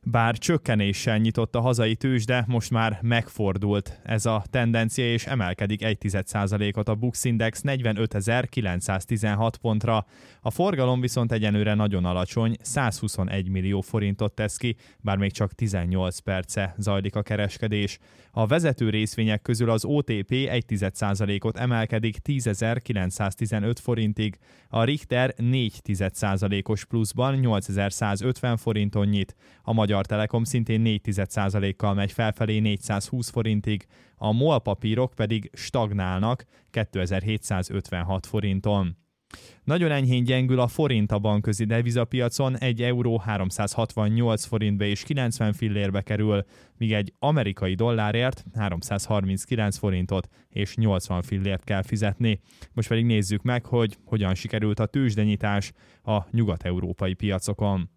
Bár csökkenéssel nyitott a hazai tőzsde, most már megfordult ez a tendencia, és emelkedik 1,1%-ot a Bux Index 45.916 pontra. A forgalom viszont egyenlőre nagyon alacsony, 121 millió forintot tesz ki, bár még csak 18 perce zajlik a kereskedés. A vezető részvények közül az OTP 1,1%-ot emelkedik 10.915 forintig, a Richter 4,1%-os pluszban 8.150 forinton nyit, a Magyar Telekom szintén 4,1%-kal megy felfelé 420 forintig, a MOL papírok pedig stagnálnak 2756 forinton. Nagyon enyhén gyengül a forint a bankközi devizapiacon, 1 euró 368 forintba és 90 fillérbe kerül, míg egy amerikai dollárért 339 forintot és 80 fillért kell fizetni. Most pedig nézzük meg, hogy hogyan sikerült a tőzsdenyitás a nyugat-európai piacokon.